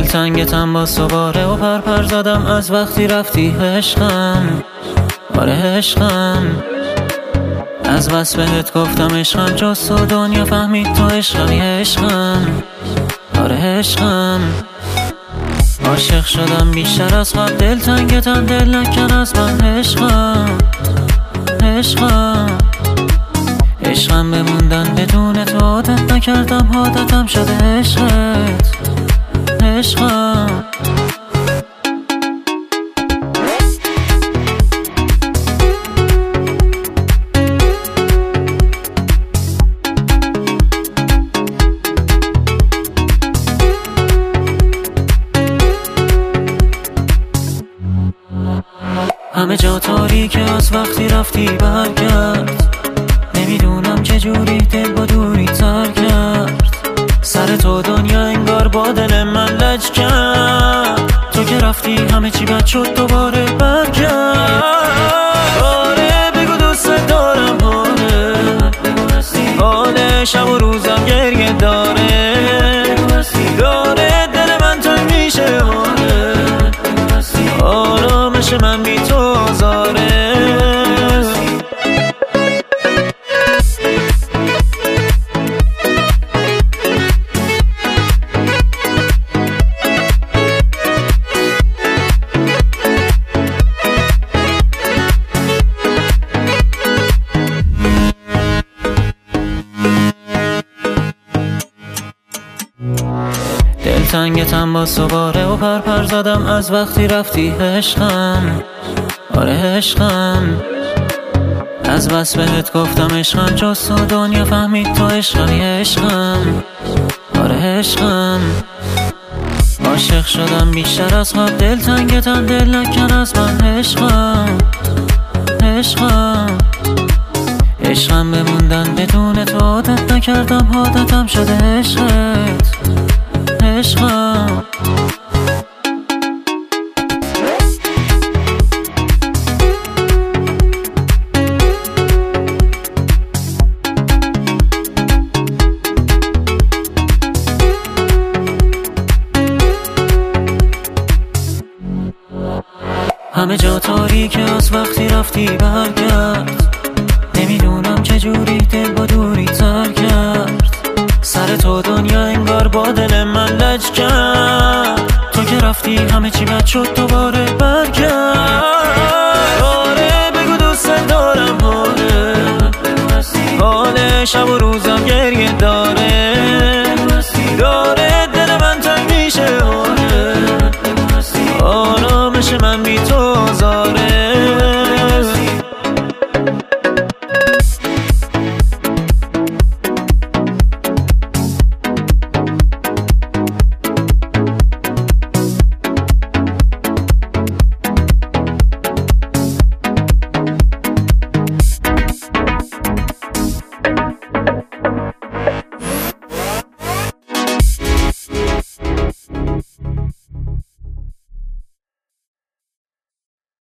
دلتنگتم با سواره و پرپر زدم از وقتی رفتی عشقم. آره عشقم، از بس بهت گفتم عشقم، جز تو دنیا فهمید تو عشقمی عشقم. آره عشقم، عاشق شدم بیشتر از قبل، دلتنگتم دل نکن از من عشقم. عشقم عشقم بموندن بدون تو عادت نکردم، عادتم شده عشقت. عشقم همه جا تاریکه از وقتی رفتی برگرد، نمیدونم چجوری دل با دوری تر کرد. سر تو دنیا انگار با دل من لج کرد، تو که رفتی همه چی بد شد دوباره برگرد. آره بگو دوست دارم، حال شب و روزم گریه داره، داره دل من تنگ میشه. آرامش من بی تو آزاره. دلتنگتم با سواره و پرپر زدم از وقتی رفتی عشقم. آره عشقم، از بس بهت گفتم عشقم، جز تو دنیا فهمید تو عشقمی عشقم. آره عشقم، عاشق شدم بیشتر از قبل، دلتنگتم دل نکن از من عشقم. عشقم عشقم بموندن بدون تو عادت نکردم، عادتم شده عشقت. عشقم همه جا تاریکه از وقتی رفتی برگرد، نمیدونم چجوری دل با دوری تر کرد. سر تو دنیا انگار با دل من لج کرد، تو که رفتی همه چی بد شد دوباره برگرد. آره بگو دوست دارم، حال شب و روزم گریه داره،